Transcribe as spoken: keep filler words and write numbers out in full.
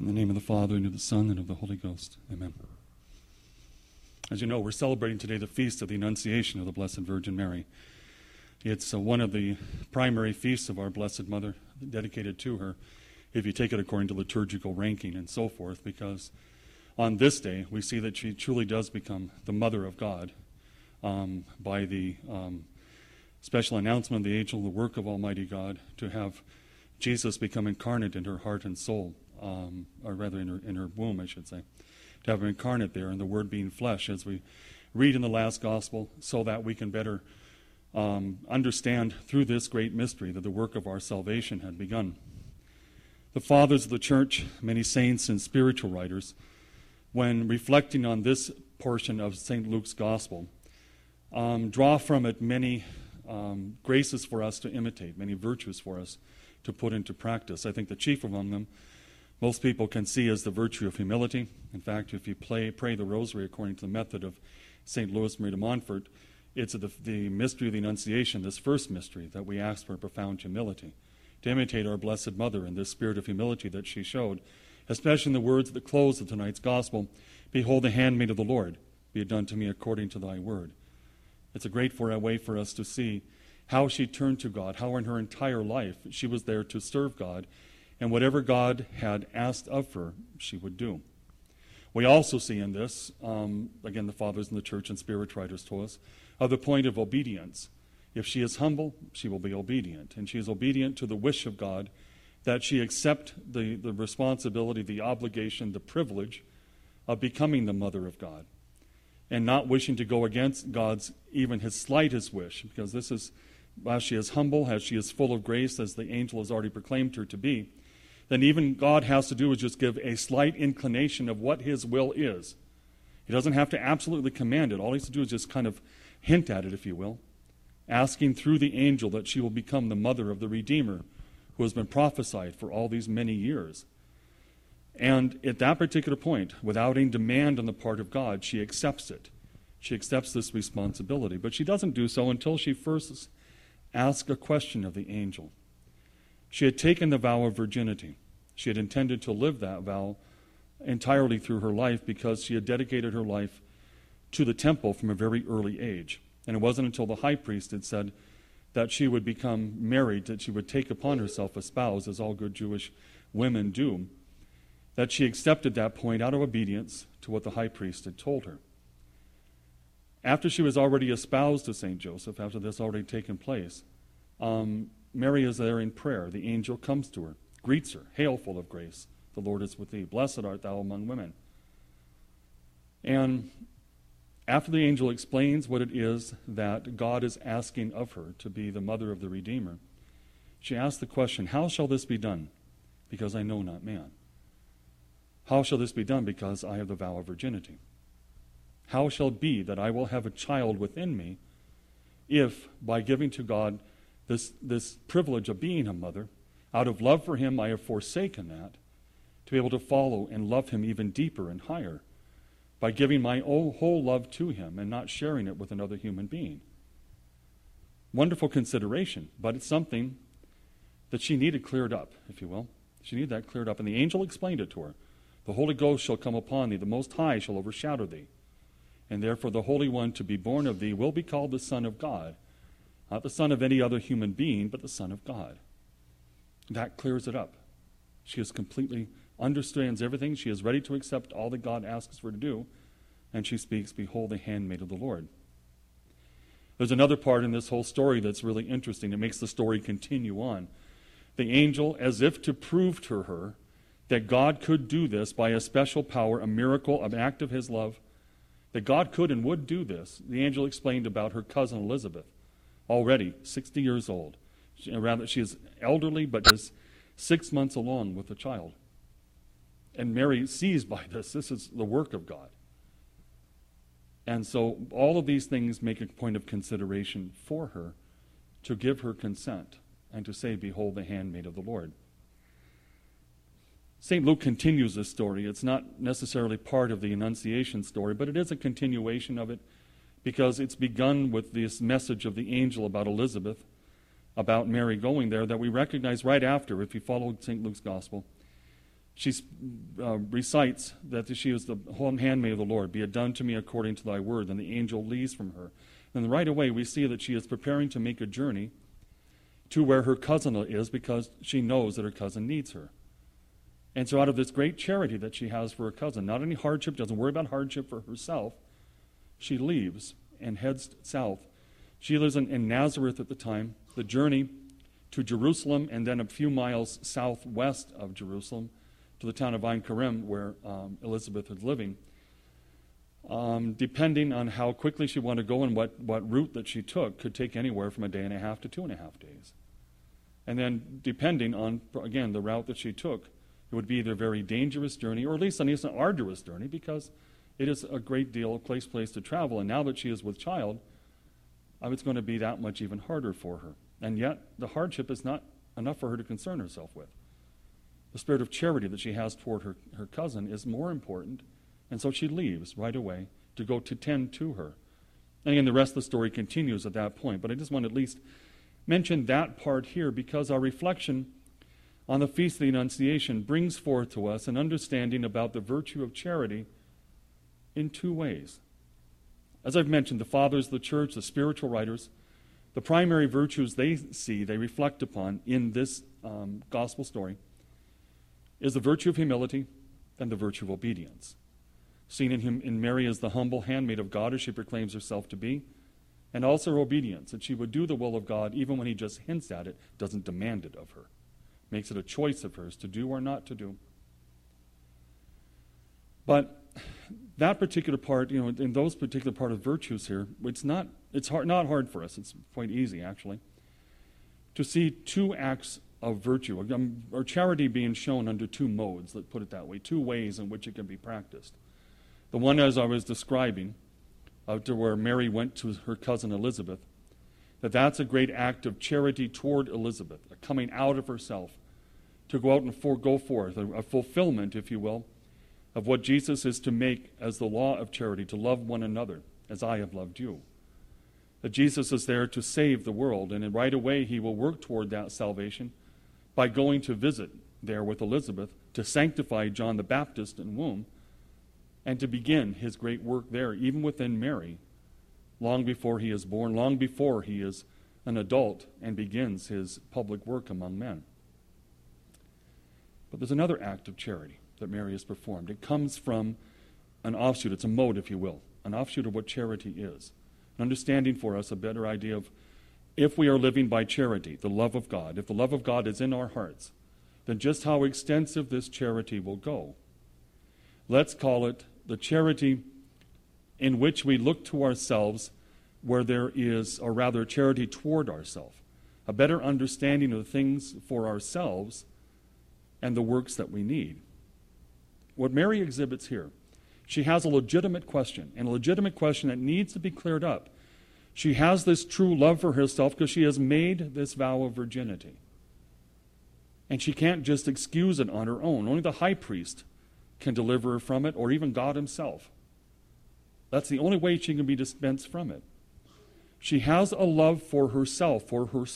In the name of the Father, and of the Son, and of the Holy Ghost. Amen. As you know, we're celebrating today the feast of the Annunciation of the Blessed Virgin Mary. It's uh, one of the primary feasts of our Blessed Mother, dedicated to her, if you take it according to liturgical ranking and so forth, because on this day we see that she truly does become the Mother of God um, by the um, special announcement of the angel, the work of Almighty God, to have Jesus become incarnate in her heart and soul. Um, or rather in her, in her womb, I should say, to have him incarnate there, and the Word being flesh, as we read in the last Gospel, so that we can better um, understand through this great mystery that the work of our salvation had begun. The Fathers of the Church, many saints and spiritual writers, when reflecting on this portion of Saint Luke's Gospel, um, draw from it many um, graces for us to imitate, many virtues for us to put into practice. I think the chief among them most people can see as the virtue of humility. In fact, if you play, pray the rosary according to the method of Saint Louis Marie de Montfort, it's the, the mystery of the Annunciation, this first mystery, that we ask for profound humility, to imitate our Blessed Mother in this spirit of humility that she showed, especially in the words at the close of tonight's Gospel, "Behold the handmaid of the Lord, be it done to me according to thy word." It's a great for, a way for us to see how she turned to God, how in her entire life she was there to serve God, and whatever God had asked of her, she would do. We also see in this, um, again, the Fathers in the Church and spiritual writers told us, of the point of obedience. If she is humble, she will be obedient. And she is obedient to the wish of God that she accept the, the responsibility, the obligation, the privilege of becoming the Mother of God, and not wishing to go against God's, even his slightest wish, because this is, while she is humble, as she is full of grace, as the angel has already proclaimed her to be, then even God has to do is just give a slight inclination of what his will is. He doesn't have to absolutely command it. All he has to do is just kind of hint at it, if you will, asking through the angel that she will become the mother of the Redeemer who has been prophesied for all these many years. And at that particular point, without any demand on the part of God, she accepts it. She accepts this responsibility. But she doesn't do so until she first asks a question of the angel. She had taken the vow of virginity. She had intended to live that vow entirely through her life because she had dedicated her life to the temple from a very early age. And it wasn't until the high priest had said that she would become married, that she would take upon herself a spouse, as all good Jewish women do, that she accepted that point out of obedience to what the high priest had told her. After she was already espoused to Saint Joseph, after this had already taken place, um, Mary is there in prayer. The angel comes to her, greets her, "Hail, full of grace, the Lord is with thee. Blessed art thou among women." And after the angel explains what it is that God is asking of her to be the mother of the Redeemer, she asks the question, "How shall this be done? Because I know not man. How shall this be done? Because I have the vow of virginity. How shall it be that I will have a child within me if, by giving to God This, this privilege of being a mother, out of love for him I have forsaken that, to be able to follow and love him even deeper and higher by giving my whole love to him and not sharing it with another human being." Wonderful consideration, but it's something that she needed cleared up, if you will. She needed that cleared up, and the angel explained it to her. "The Holy Ghost shall come upon thee, the Most High shall overshadow thee, and therefore the Holy One to be born of thee will be called the Son of God, not the son of any other human being, but the Son of God." That clears it up. She is completely understands everything. She is ready to accept all that God asks her to do. And she speaks, "Behold the handmaid of the Lord." There's another part in this whole story that's really interesting. It makes the story continue on. The angel, as if to prove to her that God could do this by a special power, a miracle, an act of his love, that God could and would do this, the angel explained about her cousin Elizabeth, already sixty years old. She, rather, she is elderly, but is six months along with the child. And Mary sees by this, this is the work of God. And so all of these things make a point of consideration for her to give her consent and to say, "Behold the handmaid of the Lord." Saint Luke continues this story. It's not necessarily part of the Annunciation story, but it is a continuation of it, because it's begun with this message of the angel about Elizabeth, about Mary going there, that we recognize right after, if you follow Saint Luke's Gospel. she uh, recites that she is the handmaid of the Lord. Be it done to me according to thy word. Then the angel leaves from her. And right away we see that she is preparing to make a journey to where her cousin is, because she knows that her cousin needs her. And so out of this great charity that she has for her cousin, not any hardship, doesn't worry about hardship for herself, she leaves and heads south. She lives in, in Nazareth at the time. The journey to Jerusalem, and then a few miles southwest of Jerusalem to the town of Ein Karim, where um, Elizabeth is living. Um, depending on how quickly she wanted to go and what, what route that she took, could take anywhere from a day and a half to two and a half days. And then depending on, again, the route that she took, it would be either a very dangerous journey, or at least, at least an arduous journey, because it is a great deal of place, place to travel. And now that she is with child, uh, it's going to be that much even harder for her. And yet, the hardship is not enough for her to concern herself with. The spirit of charity that she has toward her, her cousin is more important, and so she leaves right away to go to tend to her. And again, the rest of the story continues at that point, but I just want to at least mention that part here, because our reflection on the Feast of the Annunciation brings forth to us an understanding about the virtue of charity in two ways. As I've mentioned, the fathers of the church, the spiritual writers, the primary virtues they see, they reflect upon in this um, gospel story, is the virtue of humility and the virtue of obedience. Seen in, him, in Mary as the humble handmaid of God, as she proclaims herself to be, and also her obedience, that she would do the will of God even when he just hints at it, doesn't demand it of her. Makes it a choice of hers to do or not to do. But that particular part, you know, in those particular part of virtues here, it's not it's hard, not hard for us. It's quite easy, actually, to see two acts of virtue, um, or charity being shown under two modes, let's put it that way, two ways in which it can be practiced. The one, as I was describing, uh, to where Mary went to her cousin Elizabeth, that that's a great act of charity toward Elizabeth, a coming out of herself, to go out and for, go forth, a, a fulfillment, if you will, of what Jesus is to make as the law of charity, to love one another as I have loved you. That Jesus is there to save the world, and right away he will work toward that salvation by going to visit there with Elizabeth, to sanctify John the Baptist in womb, and to begin his great work there, even within Mary, long before he is born, long before he is an adult and begins his public work among men. But there's another act of charity that Mary has performed. It comes from an offshoot, it's a mode, if you will, an offshoot of what charity is. An understanding for us, a better idea of, if we are living by charity, the love of God, if the love of God is in our hearts, then just how extensive this charity will go. Let's call it the charity in which we look to ourselves, where there is, or rather charity toward ourselves, a better understanding of the things for ourselves and the works that we need. What Mary exhibits here, she has a legitimate question, and a legitimate question that needs to be cleared up. She has this true love for herself because she has made this vow of virginity. And she can't just excuse it on her own. Only the high priest can deliver her from it, or even God himself. That's the only way she can be dispensed from it. She has a love for herself, for her,